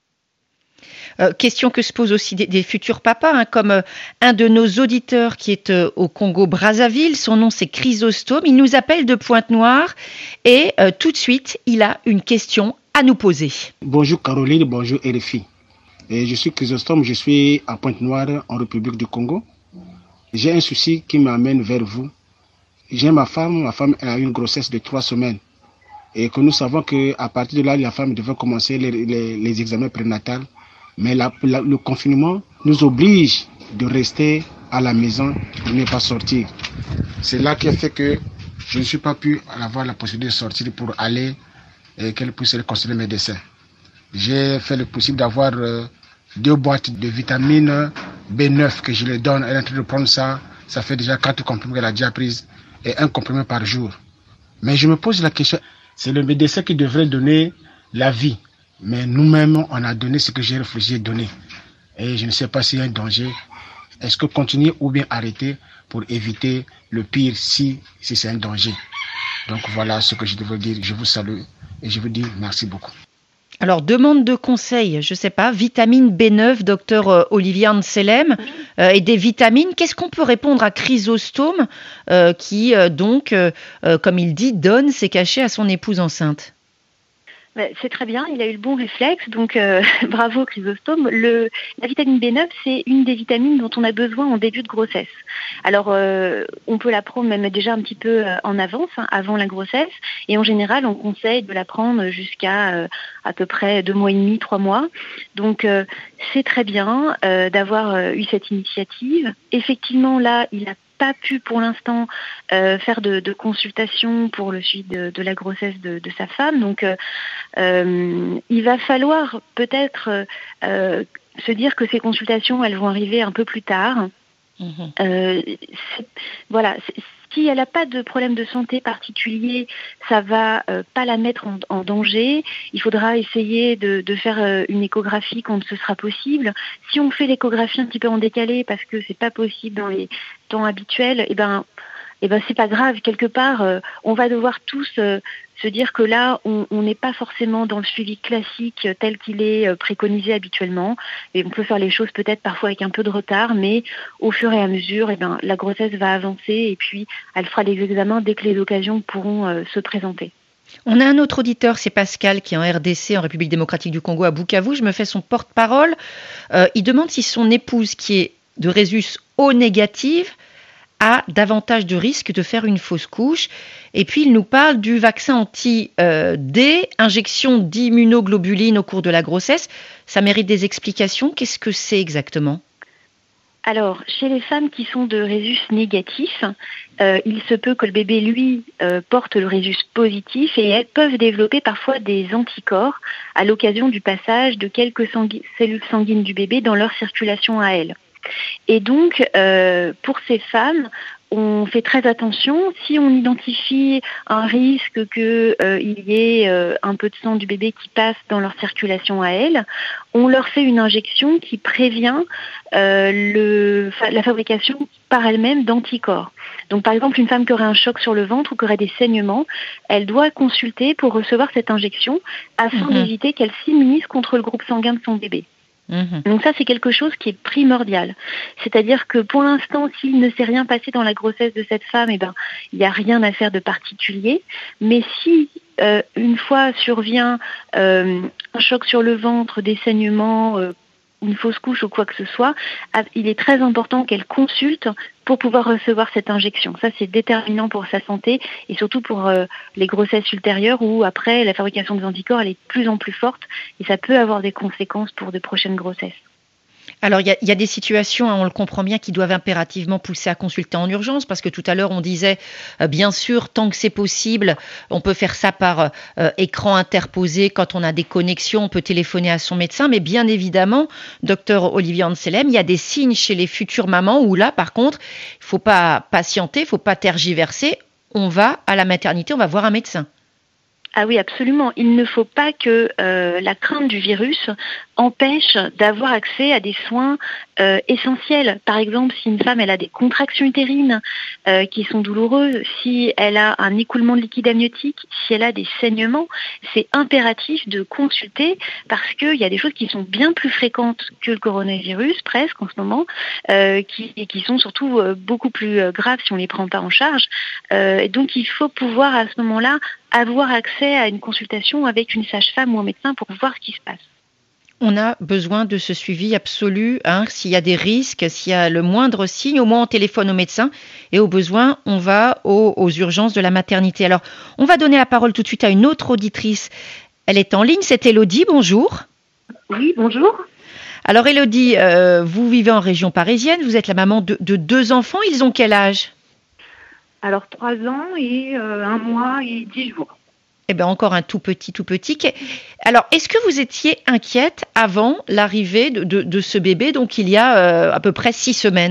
S3: Euh, question que se posent aussi des, des futurs papas, hein, comme euh, un de nos auditeurs qui est euh, au Congo-Brazzaville. Son nom, c'est Chrysostome. Il nous appelle de Pointe-Noire et euh, tout de suite, il a une question à nous poser.
S8: Bonjour Caroline, bonjour R F I. Et je suis Chrysostome, je suis à Pointe-Noire, en République du Congo. J'ai un souci qui m'amène vers vous. J'ai ma femme, ma femme a une grossesse de trois semaines. Et que nous savons qu'à partir de là, la femme devait commencer les, les, les examens prénatals. Mais la, la, le confinement nous oblige de rester à la maison, de ne pas sortir. C'est là qui a fait que je ne suis pas pu avoir la possibilité de sortir pour aller et qu'elle puisse consulter mes médecins. J'ai fait le possible d'avoir euh, deux boîtes de vitamine B neuf que je lui donne. Elle est en train de prendre ça. Ça fait déjà quatre comprimés qu'elle a déjà prises et un comprimé par jour. Mais je me pose la question, c'est le médecin qui devrait donner la vie. Mais nous-mêmes, on a donné ce que j'ai réfléchi donner. Et je ne sais pas s'il y a un danger. Est-ce que continuer ou bien arrêter pour éviter le pire si, si c'est un danger. Donc voilà ce que je devais dire. Je vous salue et je vous dis merci beaucoup.
S3: Alors, demande de conseil, je ne sais pas, vitamine B neuf, docteur euh, Olivier Anselem, euh, et des vitamines. Qu'est-ce qu'on peut répondre à Chrysostome euh, qui, euh, donc, euh, euh, comme il dit, donne ses cachets à son épouse enceinte?
S4: C'est très bien, il a eu le bon réflexe, donc euh, bravo Chrysostome. Le, la vitamine B neuf, c'est une des vitamines dont on a besoin en début de grossesse. Alors, euh, on peut la prendre même déjà un petit peu en avance, hein, avant la grossesse, et en général, on conseille de la prendre jusqu'à euh, à peu près deux mois et demi, trois mois. Donc, euh, c'est très bien euh, d'avoir euh, eu cette initiative. Effectivement, là, il a pas pu pour l'instant euh, faire de, de consultation pour le suivi de, de la grossesse de, de sa femme. Donc, euh, euh, il va falloir peut-être euh, se dire que ces consultations, elles vont arriver un peu plus tard. Mmh. Euh, c'est, voilà. C'est, si elle n'a pas de problème de santé particulier, ça va euh, pas la mettre en, en danger. Il faudra essayer de, de faire euh, une échographie quand ce sera possible. Si on fait l'échographie un petit peu en décalé parce que c'est pas possible dans les temps habituels, eh ben, eh ben c'est pas grave. Quelque part, euh, on va devoir tous euh, se dire que là, on n'est pas forcément dans le suivi classique tel qu'il est euh, préconisé habituellement. Et on peut faire les choses peut-être parfois avec un peu de retard, mais au fur et à mesure, eh ben, la grossesse va avancer et puis elle fera les examens dès que les occasions pourront euh, se présenter.
S3: On a un autre auditeur, c'est Pascal, qui est en R D C, en République démocratique du Congo, à Bukavu. Je me fais son porte-parole. Euh, il demande si son épouse, qui est de Rhésus O négative, a davantage de risques de faire une fausse couche. Et puis, il nous parle du vaccin anti-D, injection d'immunoglobuline au cours de la grossesse. Ça mérite des explications. Qu'est-ce que c'est exactement ?
S4: Alors, chez les femmes qui sont de Rhésus négatif, euh, il se peut que le bébé, lui, euh, porte le Rhésus positif et elles peuvent développer parfois des anticorps à l'occasion du passage de quelques sangui- cellules sanguines du bébé dans leur circulation à elles. Et donc, euh, pour ces femmes, on fait très attention. Si on identifie un risque qu'il euh, y ait euh, un peu de sang du bébé qui passe dans leur circulation à elles, on leur fait une injection qui prévient euh, le, la fabrication par elle-même d'anticorps. Donc, par exemple, une femme qui aurait un choc sur le ventre ou qui aurait des saignements, elle doit consulter pour recevoir cette injection afin mmh. d'éviter qu'elle s'immunise contre le groupe sanguin de son bébé. Mmh. Donc ça, c'est quelque chose qui est primordial. C'est-à-dire que pour l'instant, s'il ne s'est rien passé dans la grossesse de cette femme, eh ben, il n'y a rien à faire de particulier. Mais si euh, une fois survient euh, un choc sur le ventre, des saignements, euh, une fausse couche ou quoi que ce soit, il est très important qu'elle consulte pour pouvoir recevoir cette injection. Ça, c'est déterminant pour sa santé et surtout pour euh, les grossesses ultérieures où après, la fabrication des anticorps, elle est de plus en plus forte et ça peut avoir des conséquences pour de prochaines grossesses.
S3: Alors, il y, y a des situations, hein, on le comprend bien, qui doivent impérativement pousser à consulter en urgence, parce que tout à l'heure, on disait, euh, bien sûr, tant que c'est possible, on peut faire ça par euh, écran interposé. Quand on a des connexions, on peut téléphoner à son médecin. Mais bien évidemment, docteur Olivier Anselem, il y a des signes chez les futures mamans où là, par contre, il ne faut pas patienter, il ne faut pas tergiverser. On va à la maternité, on va voir un médecin.
S4: Ah oui, absolument. Il ne faut pas que euh, la crainte du virus empêche d'avoir accès à des soins euh, essentiels. Par exemple, si une femme elle a des contractions utérines euh, qui sont douloureuses, si elle a un écoulement de liquide amniotique, si elle a des saignements, c'est impératif de consulter parce qu'il y a des choses qui sont bien plus fréquentes que le coronavirus, presque en ce moment, euh, qui, et qui sont surtout euh, beaucoup plus euh, graves si on ne les prend pas en charge. Euh, et donc, il faut pouvoir à ce moment-là avoir accès à une consultation avec une sage-femme ou un médecin pour voir ce qui se passe.
S3: On a besoin de ce suivi absolu. Hein, s'il y a des risques, s'il y a le moindre signe, au moins on téléphone au médecin et au besoin, on va aux, aux urgences de la maternité. Alors, on va donner la parole tout de suite à une autre auditrice. Elle est en ligne, c'est Élodie. Bonjour.
S9: Oui, bonjour.
S3: Alors Élodie, euh, vous vivez en région parisienne, vous êtes la maman de, de deux enfants. Ils ont quel âge ?
S9: Alors, trois ans et euh, un mois et dix jours.
S3: Eh bien, encore un tout petit, tout petit. Alors, est-ce que vous étiez inquiète avant l'arrivée de, de, de ce bébé, donc il y a euh, à peu près six semaines ?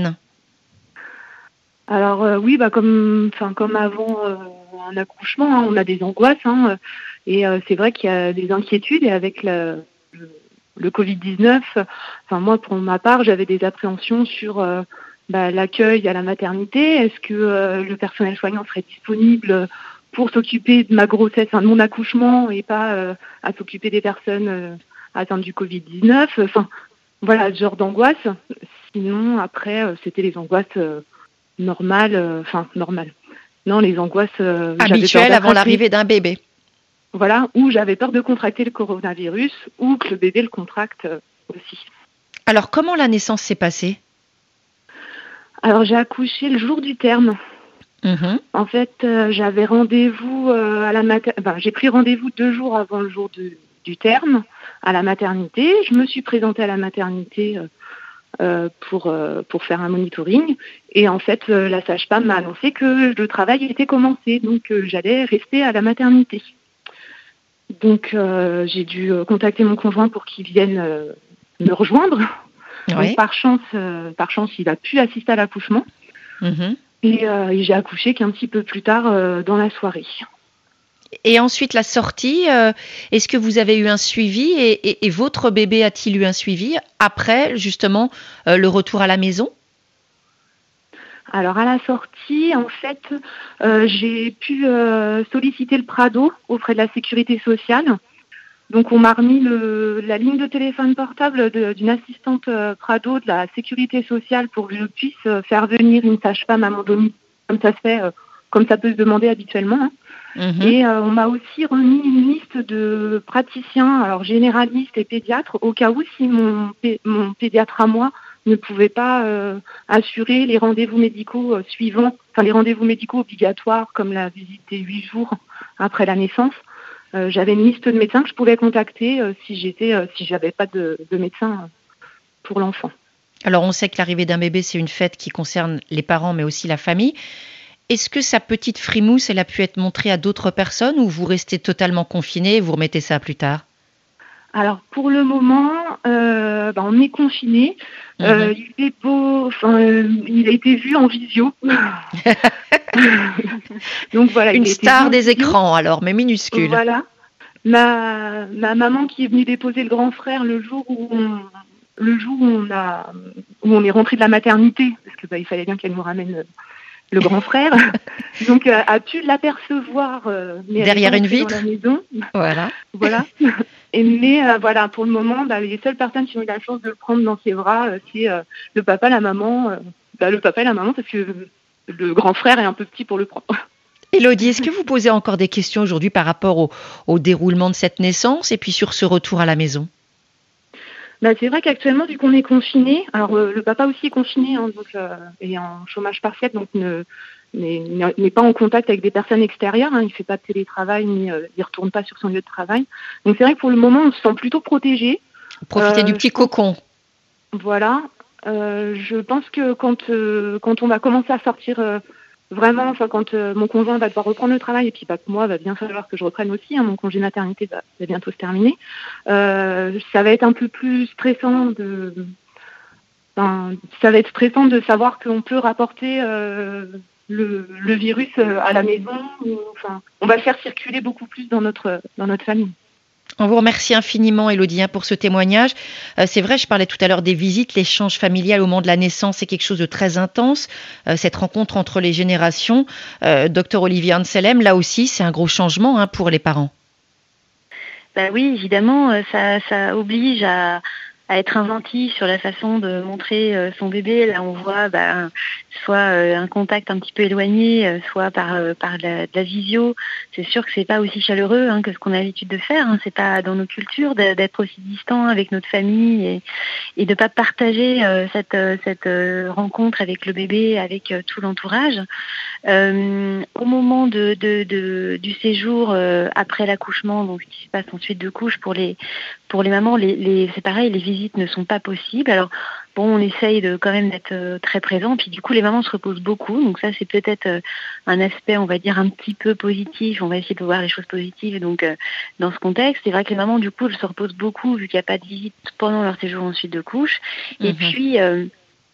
S9: Alors, euh, oui, bah, comme, comme avant euh, un accouchement, hein, on a des angoisses. Hein, et euh, c'est vrai qu'il y a des inquiétudes. Et avec la, le, le covid dix-neuf, enfin, moi, pour ma part, j'avais des appréhensions sur euh, bah, l'accueil à la maternité. Est-ce que euh, le personnel soignant serait disponible pour s'occuper de ma grossesse, enfin, de mon accouchement, et pas euh, à s'occuper des personnes euh, atteintes du covid dix-neuf. Enfin, voilà, ce genre d'angoisse. Sinon, après, euh, c'était les angoisses euh, normales, euh, enfin, normales. Non, les angoisses... Euh,
S3: habituelles avant l'arrivée d'un bébé.
S9: Voilà, où j'avais peur de contracter le coronavirus, ou que le bébé le contracte euh, aussi.
S3: Alors, comment la naissance s'est passée ?
S9: Alors, j'ai accouché le jour du terme.
S3: Mmh.
S9: En fait, euh, j'avais rendez-vous euh, à la mater... enfin, j'ai pris rendez-vous deux jours avant le jour de, du terme à la maternité. Je me suis présentée à la maternité euh, euh, pour euh, pour faire un monitoring et en fait, euh, la sage-femme m'a annoncé que le travail était commencé, donc euh, j'allais rester à la maternité. Donc, euh, j'ai dû euh, contacter mon conjoint pour qu'il vienne euh, me rejoindre.
S3: Oui.
S9: Donc, par chance, euh, par chance, il a pu assister à l'accouchement.
S3: Mmh.
S9: Et, euh, et j'ai accouché qu'un petit peu plus tard euh, dans la soirée.
S3: Et ensuite, la sortie, euh, est-ce que vous avez eu un suivi et, et, et votre bébé a-t-il eu un suivi après, justement, euh, le retour à la maison ?
S9: Alors, à la sortie, en fait, euh, j'ai pu euh, solliciter le Prado auprès de la Sécurité sociale. Donc, on m'a remis le, la ligne de téléphone portable de, d'une assistante euh, Prado de la Sécurité sociale pour que je puisse euh, faire venir une sage-femme à mon domicile, comme ça se fait, euh, comme ça peut se demander habituellement. Hein. Mmh. Et euh, on m'a aussi remis une liste de praticiens, alors généralistes et pédiatres, au cas où si mon, pé- mon pédiatre à moi ne pouvait pas euh, assurer les rendez-vous médicaux euh, suivants, enfin les rendez-vous médicaux obligatoires comme la visite des huit jours après la naissance. Euh, j'avais une liste de médecins que je pouvais contacter euh, si j'étais, euh, si j'avais pas de, de médecin pour l'enfant.
S3: Alors, on sait que l'arrivée d'un bébé, c'est une fête qui concerne les parents, mais aussi la famille. Est-ce que sa petite frimousse, elle a pu être montrée à d'autres personnes ou vous restez totalement confiné et vous remettez ça plus tard ?
S9: Alors, pour le moment, euh, ben, on est confiné. Mmh. Euh, il est beau, enfin, euh, il a été vu en visio. Donc voilà,
S3: une star des écrans alors, mais minuscule.
S9: Voilà. Ma, ma maman qui est venue déposer le grand frère le jour où on, le jour où on a, où on est rentré de la maternité, parce que bah, il fallait bien qu'elle nous ramène le grand frère, donc euh, a pu l'apercevoir euh, mais
S3: derrière une vitre
S9: dans la maison.
S3: Voilà.
S9: Voilà. Et mais euh, voilà, pour le moment, bah, les seules personnes qui ont eu la chance de le prendre dans ses bras, euh, c'est euh, le papa, la maman, euh, bah, le papa et la maman, parce que le grand frère est un peu petit pour le prendre.
S3: Élodie, est-ce que vous posez encore des questions aujourd'hui par rapport au, au déroulement de cette naissance et puis sur ce retour à la maison ?
S9: Bah, c'est vrai qu'actuellement, vu qu'on est confiné, alors euh, le papa aussi est confiné, hein, donc euh, est en chômage partiel, donc ne, n'est, n'est pas en contact avec des personnes extérieures, hein, il ne fait pas de télétravail, ni euh, il ne retourne pas sur son lieu de travail. Donc c'est vrai que pour le moment, on se sent plutôt protégé.
S3: Profitez euh, du petit cocon.
S9: Voilà. Euh, je pense que quand, euh, quand on va commencer à sortir euh, vraiment, enfin quand euh, mon conjoint va devoir reprendre le travail et puis bah, moi, va bien falloir que je reprenne aussi, hein, mon congé maternité va, va bientôt se terminer, euh, ça va être un peu plus stressant de... Enfin, ça va être stressant de savoir qu'on peut rapporter euh, le, le virus à la maison. Ou, enfin, on va le faire circuler beaucoup plus dans notre, dans notre famille.
S3: On vous remercie infiniment, Élodie, pour ce témoignage. Euh, c'est vrai, je parlais tout à l'heure des visites, l'échange familial au moment de la naissance, c'est quelque chose de très intense. Euh, cette rencontre entre les générations. Euh, Docteur Olivier Anselem, là aussi, c'est un gros changement hein, pour les parents.
S4: Bah oui, évidemment, ça, ça oblige à, à être inventif sur la façon de montrer euh, son bébé. Là, on voit bah, soit euh, un contact un petit peu éloigné, euh, soit par euh, par de la, de la visio. C'est sûr que c'est pas aussi chaleureux hein, que ce qu'on a l'habitude de faire. Hein. C'est pas dans nos cultures d'être aussi distant avec notre famille et, et de pas partager euh, cette euh, cette euh, rencontre avec le bébé, avec euh, tout l'entourage. Euh, au moment de, de, de du séjour euh, après l'accouchement, donc ce qui se passe ensuite de couche pour les pour les mamans, les, les c'est pareil, les visites ne sont pas possibles. Alors bon, on essaye de quand même d'être euh, très présent. Puis du coup, les mamans se reposent beaucoup. Donc ça, c'est peut-être euh, un aspect, on va dire, un petit peu positif. On va essayer de voir les choses positives. Donc euh, dans ce contexte, c'est vrai que les mamans, du coup, elles se reposent beaucoup vu qu'il n'y a pas de visite pendant leur séjour ensuite de couche. Et mmh. puis euh,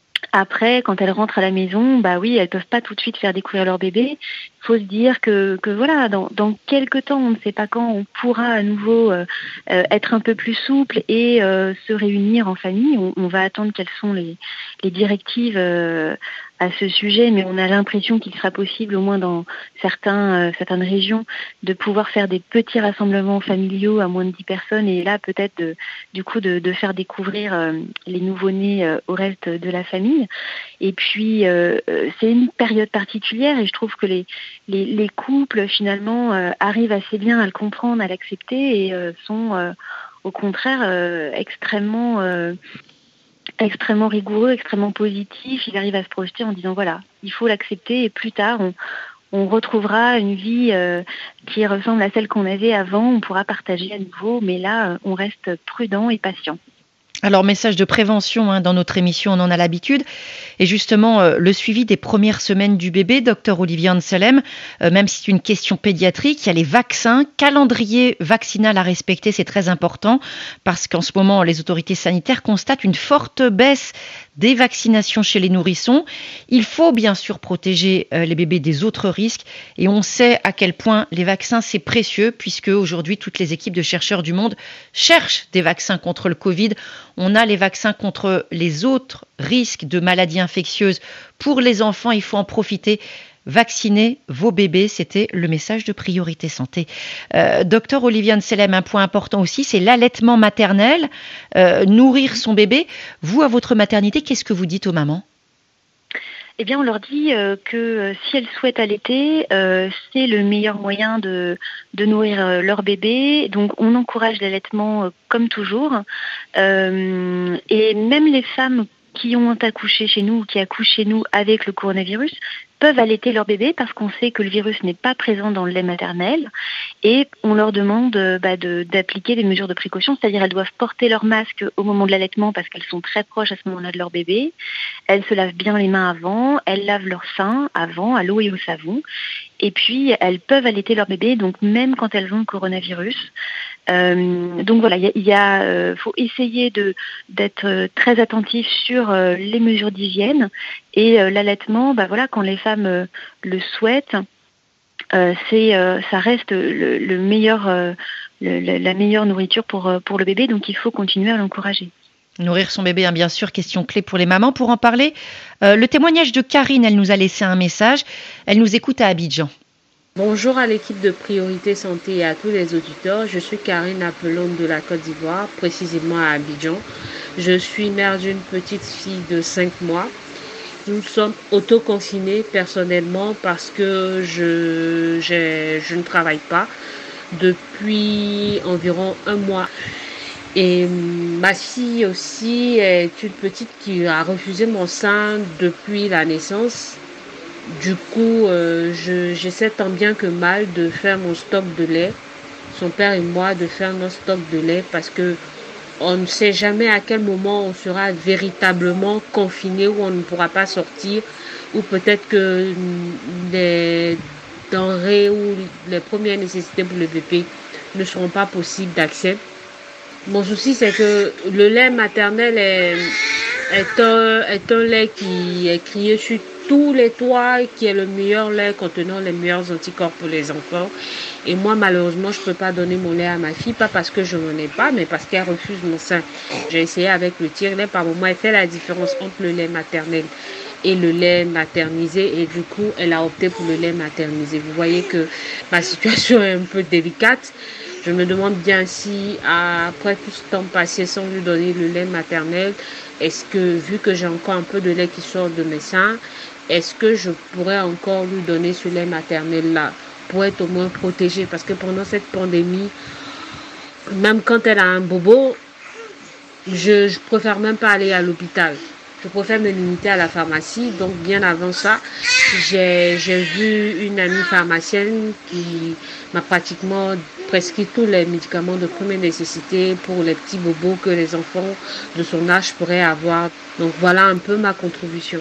S4: après, quand elles rentrent à la maison, bah oui, elles peuvent pas tout de suite faire découvrir leur bébé. Il faut se dire que, que voilà, dans, dans quelques temps, on ne sait pas quand, on pourra à nouveau euh, euh, être un peu plus souple et euh, se réunir en famille. On, on va attendre quelles sont les, les directives euh, à ce sujet, mais on a l'impression qu'il sera possible, au moins dans certains, euh, certaines régions, de pouvoir faire des petits rassemblements familiaux à moins de dix personnes et là peut-être de, du coup de, de faire découvrir euh, les nouveau-nés euh, au reste de la famille. Et puis euh, c'est une période particulière et je trouve que les, les, les couples finalement euh, arrivent assez bien à le comprendre, à l'accepter et euh, sont euh, au contraire euh, extrêmement... Euh, extrêmement rigoureux, extrêmement positif. Il arrive à se projeter en disant voilà, il faut l'accepter et plus tard on, on retrouvera une vie euh, qui ressemble à celle qu'on avait avant, on pourra partager à nouveau, mais là on reste prudent et patient.
S3: Alors, message de prévention, hein, dans notre émission, on en a l'habitude. Et justement, euh, le suivi des premières semaines du bébé, docteur Olivier Anselem, euh, même si c'est une question pédiatrique, il y a les vaccins, calendrier vaccinal à respecter, c'est très important parce qu'en ce moment, les autorités sanitaires constatent une forte baisse des vaccinations chez les nourrissons. Il faut bien sûr protéger euh, les bébés des autres risques et on sait à quel point les vaccins, c'est précieux puisque aujourd'hui, toutes les équipes de chercheurs du monde cherchent des vaccins contre le Covid. On a les vaccins contre les autres risques de maladies infectieuses. Pour les enfants, il faut en profiter. Vacciner vos bébés, c'était le message de Priorité Santé. Euh, docteur Olivier Anselem, un point important aussi, c'est l'allaitement maternel, euh, nourrir son bébé. Vous, à votre maternité, qu'est-ce que vous dites aux mamans ?
S4: Eh bien, on leur dit euh, que euh, si elles souhaitent allaiter, euh, c'est le meilleur moyen de, de nourrir euh, leur bébé. Donc, on encourage l'allaitement euh, comme toujours. Euh, et même les femmes qui ont accouché chez nous ou qui accouchent chez nous avec le coronavirus peuvent allaiter leur bébé parce qu'on sait que le virus n'est pas présent dans le lait maternel et on leur demande bah, de, d'appliquer des mesures de précaution, c'est-à-dire elles doivent porter leur masque au moment de l'allaitement parce qu'elles sont très proches à ce moment-là de leur bébé, elles se lavent bien les mains avant, elles lavent leurs seins avant à l'eau et au savon et puis elles peuvent allaiter leur bébé donc même quand elles ont le coronavirus. Euh, donc voilà, il y, y a, euh, faut essayer de d'être euh, très attentif sur euh, les mesures d'hygiène et euh, l'allaitement. Bah voilà, quand les femmes euh, le souhaitent, euh, c'est euh, ça reste le, le meilleur, euh, le, la meilleure nourriture pour pour le bébé. Donc il faut continuer à l'encourager.
S3: Nourrir son bébé, hein, bien sûr, question clé pour les mamans. Pour en parler, euh, le témoignage de Karine, elle nous a laissé un message. Elle nous écoute à Abidjan.
S10: Bonjour à l'équipe de Priorité Santé et à tous les auditeurs. Je suis Karine Appelon de la Côte d'Ivoire, précisément à Abidjan. Je suis mère d'une petite fille de cinq mois. Nous sommes autoconfinés personnellement parce que je, je, je ne travaille pas depuis environ un mois. Et ma fille aussi est une petite qui a refusé mon sein depuis la naissance. Du coup, euh, je, j'essaie tant bien que mal de faire mon stock de lait, son père et moi, de faire notre stock de lait parce que on ne sait jamais à quel moment on sera véritablement confiné ou on ne pourra pas sortir ou peut-être que les denrées ou les premières nécessités pour le bébé ne seront pas possibles d'accès. Mon souci, c'est que le lait maternel est, est, un, est un lait qui est crié sur tous les toits, qui est le meilleur lait contenant les meilleurs anticorps pour les enfants. Et moi, malheureusement, je ne peux pas donner mon lait à ma fille, pas parce que je n'en ai pas, mais parce qu'elle refuse mon sein. J'ai essayé avec le tire-lait, par moment, elle fait la différence entre le lait maternel et le lait maternisé, et du coup, elle a opté pour le lait maternisé. Vous voyez que ma situation est un peu délicate. Je me demande bien si, après tout ce temps passé sans lui donner le lait maternel, est-ce que, vu que j'ai encore un peu de lait qui sort de mes seins, est-ce que je pourrais encore lui donner ce lait maternel-là pour être au moins protégée? Parce que pendant cette pandémie, même quand elle a un bobo, je, je préfère même pas aller à l'hôpital. Je préfère me limiter à la pharmacie. Donc, bien avant ça, j'ai, j'ai vu une amie pharmacienne qui m'a pratiquement prescrit tous les médicaments de première nécessité pour les petits bobos que les enfants de son âge pourraient avoir. Donc, voilà un peu ma contribution.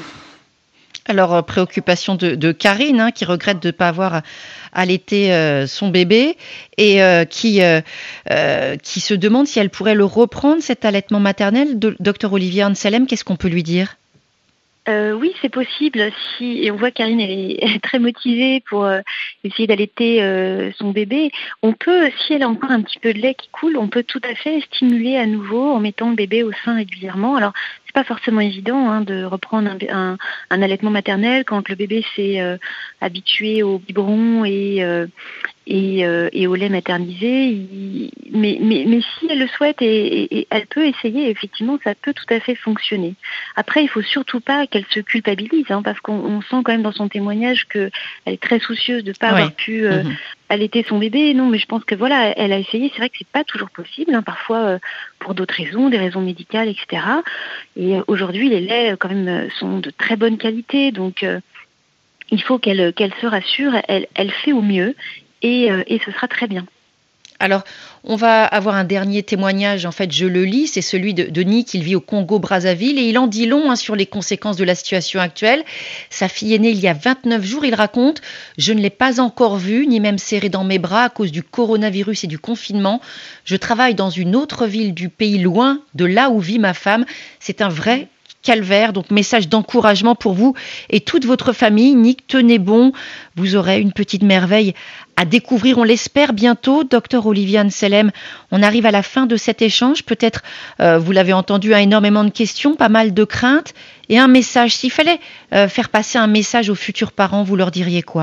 S3: Alors, préoccupation de, de Karine, hein, qui regrette de ne pas avoir allaité euh, son bébé et euh, qui, euh, euh, qui se demande si elle pourrait le reprendre, cet allaitement maternel. De, docteur Olivier Anselem, qu'est-ce qu'on peut lui dire ?
S4: Euh, oui, c'est possible. Si, et on voit Karine, elle est, elle est très motivée pour euh, essayer d'allaiter euh, son bébé. On peut, si elle a encore un petit peu de lait qui coule, on peut tout à fait stimuler à nouveau en mettant le bébé au sein régulièrement. Alors, c'est pas forcément évident hein, de reprendre un, un, un allaitement maternel quand le bébé s'est euh, habitué au biberon et euh, et, euh, et au lait maternisé. Il, mais, mais, mais si elle le souhaite et, et, et elle peut essayer, effectivement, ça peut tout à fait fonctionner. Après, il faut surtout pas qu'elle se culpabilise, hein, parce qu'on on sent quand même dans son témoignage qu'elle est très soucieuse de ne pas ouais. avoir pu euh, mmh. allaiter son bébé. Non, mais je pense que voilà, elle a essayé. C'est vrai que c'est pas toujours possible, hein, parfois euh, pour d'autres raisons, des raisons médicales, et cetera. Et euh, aujourd'hui, les laits quand même sont de très bonne qualité, donc euh, il faut qu'elle qu'elle se rassure. Elle, elle fait au mieux. Et, euh, et ce sera très bien.
S3: Alors, on va avoir un dernier témoignage, en fait, je le lis, c'est celui de, de Nick, il vit au Congo-Brazzaville et il en dit long hein, sur les conséquences de la situation actuelle. Sa fille est née il y a vingt-neuf jours, il raconte « Je ne l'ai pas encore vue, ni même serrée dans mes bras à cause du coronavirus et du confinement. Je travaille dans une autre ville du pays, loin de là où vit ma femme. C'est un vrai calvaire. » Donc, message d'encouragement pour vous et toute votre famille. Nick, tenez bon, vous aurez une petite merveille à découvrir, on l'espère bientôt. Docteur Olivier Anselem, on arrive à la fin de cet échange. Peut-être, euh, vous l'avez entendu, hein, énormément de questions, pas mal de craintes et un message. S'il fallait euh, faire passer un message aux futurs parents, vous leur diriez quoi ?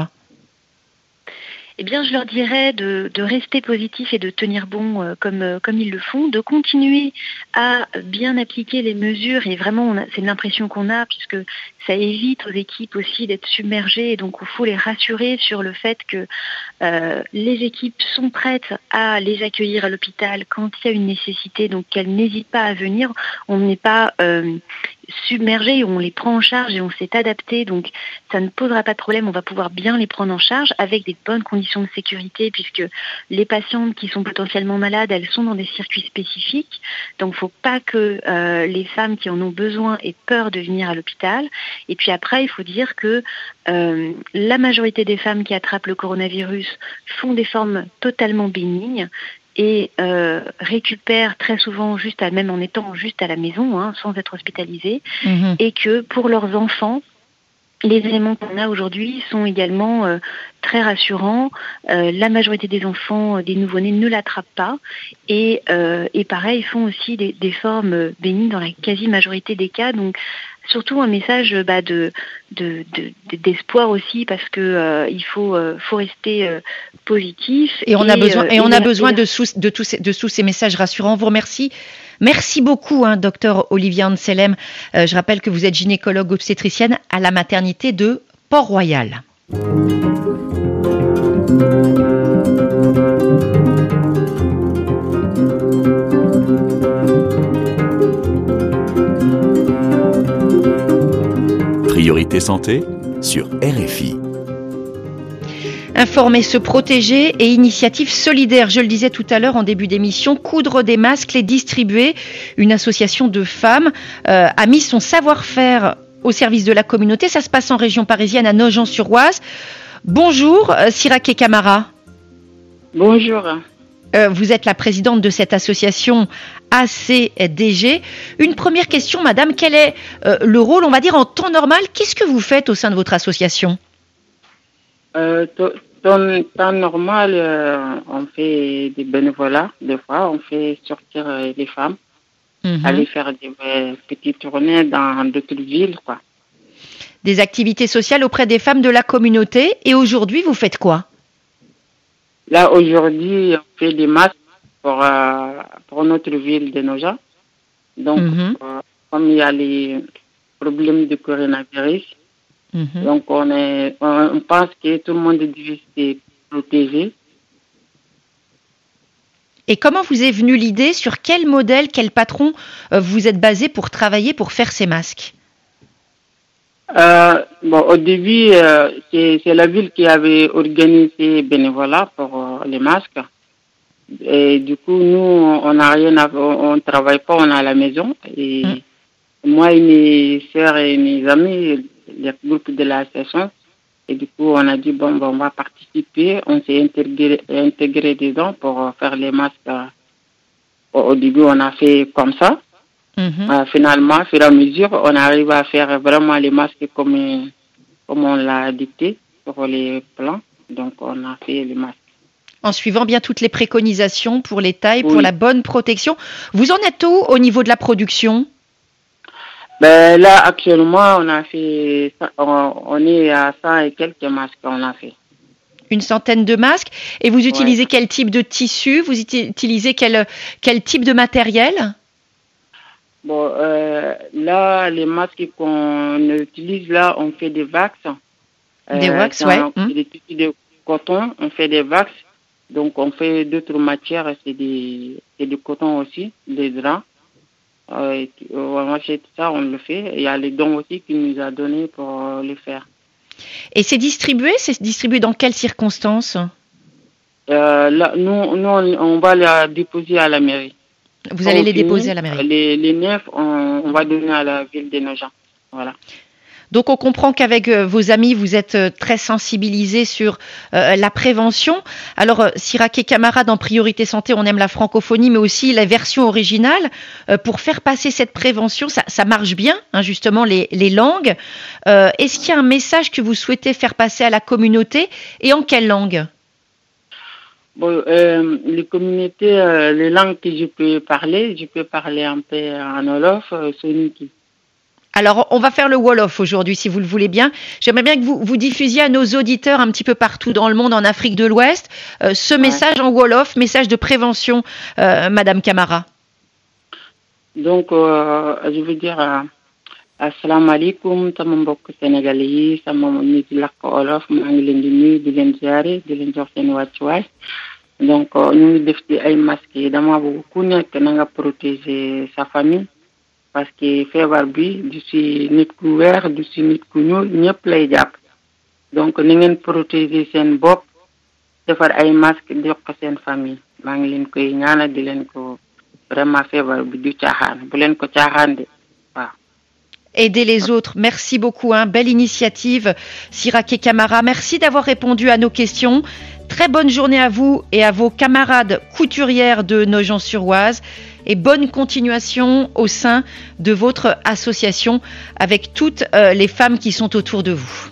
S4: Eh bien, je leur dirais de, de rester positif et de tenir bon euh, comme, euh, comme ils le font, de continuer à bien appliquer les mesures. Et vraiment, on a, c'est l'impression qu'on a, puisque ça évite aux équipes aussi d'être submergées. Et donc, il faut les rassurer sur le fait que euh, les équipes sont prêtes à les accueillir à l'hôpital quand il y a une nécessité. Donc, qu'elles n'hésitent pas à venir. On n'est pas euh, submergés, on les prend en charge et on s'est adapté. Donc, ça ne posera pas de problème. On va pouvoir bien les prendre en charge avec des bonnes conditions de sécurité, puisque les patientes qui sont potentiellement malades, elles sont dans des circuits spécifiques. Donc, il ne faut pas que euh, les femmes qui en ont besoin aient peur de venir à l'hôpital. Et puis après, il faut dire que euh, la majorité des femmes qui attrapent le coronavirus font des formes totalement bénignes et euh, récupèrent très souvent, juste à, même en étant juste à la maison, hein, sans être hospitalisées, mmh. et que pour leurs enfants, les éléments qu'on a aujourd'hui sont également euh, très rassurants. Euh, la majorité des enfants, des nouveau-nés, ne l'attrapent pas. Et, euh, et pareil, ils font aussi des, des formes bénignes dans la quasi-majorité des cas. Donc, surtout un message bah, de, de, de, d'espoir aussi, parce que euh, il faut, euh, faut rester euh, positif.
S3: Et on a besoin, euh, et on a besoin de, sous, de, tous ces, de tous ces messages rassurants. On vous remercie. Merci beaucoup, hein, docteur Olivier Anselem. Euh, je rappelle que vous êtes gynécologue obstétricienne à la maternité de Port-Royal.
S2: Priorité santé sur R F I.
S3: Informer, se protéger et initiative solidaire. Je le disais tout à l'heure en début d'émission, coudre des masques, les distribuer. Une association de femmes euh, a mis son savoir-faire au service de la communauté. Ça se passe en région parisienne, à Nogent-sur-Oise. Bonjour, euh, Siraké Camara.
S11: Bonjour.
S3: Euh, vous êtes la présidente de cette association A C D G. Une première question, madame, quel est euh, le rôle, on va dire, en temps normal? Qu'est-ce que vous faites au sein de votre association?
S11: euh, Dans temps normal, euh, on fait des bénévolats, des fois, on fait sortir euh, les femmes, mmh. aller faire des euh, petites tournées dans d'autres villes, quoi.
S3: Des activités sociales auprès des femmes de la communauté. Et aujourd'hui, vous faites quoi?
S11: là, aujourd'hui, on fait des masques pour, euh, pour notre ville de Noja. Donc, mm-hmm. euh, comme il y a les problèmes de coronavirus, mm-hmm. donc on, est, on pense que tout le monde doit se protéger.
S3: Et comment vous est venue l'idée, sur quel modèle, quel patron euh, vous êtes basé pour travailler, pour faire ces masques?
S11: euh, bon, Au début, euh, c'est, c'est la ville qui avait organisé bénévolat pour euh, les masques. Et du coup, nous, on n'a rien à, on ne travaille pas, on est à la maison. Et mmh. moi et mes soeurs et mes amis, les groupes de l'association, et du coup, on a dit, bon, bon, on va participer. On s'est intégré, intégré dedans pour faire les masques. Au début, on a fait comme ça. Mm-hmm. Euh, finalement, au fur et à mesure, on arrive à faire vraiment les masques comme, comme on l'a dicté sur les plans. Donc, on a fait les masques.
S3: En suivant bien toutes les préconisations pour les tailles, oui. pour la bonne protection. Vous en êtes où au niveau de la production?
S11: Ben là, actuellement, on a fait, on, on est à cent et quelques masques qu'on a fait.
S3: Une centaine de masques. Et vous utilisez ouais. quel type de tissu? Vous utilisez quel, quel type de matériel?
S11: Bon, euh, là, les masques qu'on utilise, là, on fait des vax.
S3: Des euh, wax, ouais.
S11: Hum. Des tissus de coton, on fait des vax. Donc, on fait d'autres matières, c'est des, c'est du coton aussi, des draps. Euh, on achète ça, on le fait. Il y a les dons aussi qu'il nous a donnés pour euh, le faire.
S3: Et c'est distribué C'est distribué dans quelles circonstances?
S11: euh, là, nous, nous, on va les déposer à la mairie.
S3: Vous Quand allez les finit, déposer à la mairie?
S11: Les, les neufs, on, on va donner à la ville de Noja. Voilà.
S3: Donc, on comprend qu'avec euh, vos amis, vous êtes euh, très sensibilisés sur euh, la prévention. Alors, euh, Siraké Camara, dans Priorité Santé, on aime la francophonie, mais aussi la version originale. Euh, pour faire passer cette prévention, ça, ça marche bien, hein, justement, les, les langues. Euh, est-ce qu'il y a un message que vous souhaitez faire passer à la communauté et en quelle langue?
S11: Bon, euh, les communautés, euh, les langues que je peux parler, je peux parler un peu en Wolof, euh, Soniki.
S3: Alors, on va faire le Wolof aujourd'hui, si vous le voulez bien. J'aimerais bien que vous, vous diffusiez à nos auditeurs un petit peu partout dans le monde, en Afrique de l'Ouest, euh, ce ouais. message en Wolof, message de prévention, euh, Madame Camara.
S11: Donc, euh, je veux dire, euh, assalamu alaikum, sama mbokk sénégalais yi, sama nit làkk Wolof, maa ngi leen di nuyu, di leen ziare, di leen jox seen wàccuwaay. Donc, ñu ngi def ci ay masques yi, dama bëgg ku nekk na nga protéger sa famille. Parce que feebar bi du si nit ku weex du si nit ku ñuul ñëpp lay jàpp donc ni ngeen protéger seen bopp defar ay masque jox ko seen famille maa ngi leen koy ñaanal di leen ko vraiment feebar bi du caaxaan bu leen ko caaxaan de waaw.
S3: Aider les autres, merci beaucoup, hein. Belle initiative, Siraké Camara. Merci d'avoir répondu à nos questions. Très bonne journée à vous et à vos camarades couturières de Nogent-sur-Oise. Et bonne continuation au sein de votre association avec toutes euh, les femmes qui sont autour de vous.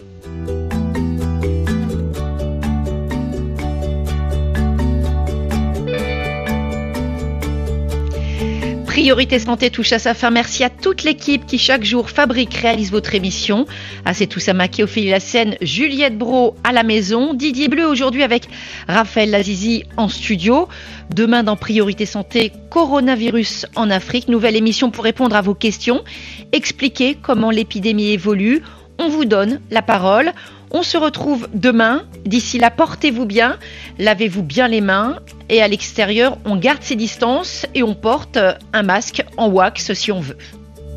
S3: Priorité Santé touche à sa fin. Merci à toute l'équipe qui chaque jour fabrique, réalise votre émission. À Setou Samaki, Ophélie Lassène, Juliette Brault à la maison, Didier Bleu aujourd'hui avec Raphaël Lazizi en studio. Demain dans Priorité Santé, coronavirus en Afrique. Nouvelle émission pour répondre à vos questions, expliquer comment l'épidémie évolue. On vous donne la parole. On se retrouve demain. D'ici là, portez-vous bien, lavez-vous bien les mains et à l'extérieur, on garde ses distances et on porte un masque en wax si on veut.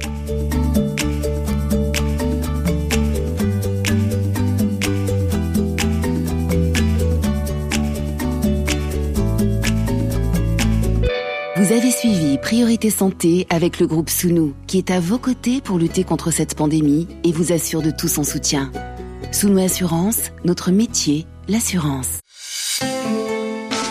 S1: Vous avez suivi Priorité Santé avec le groupe Sounou qui est à vos côtés pour lutter contre cette pandémie et vous assure de tout son soutien. Sounou Assurance, notre métier, l'assurance.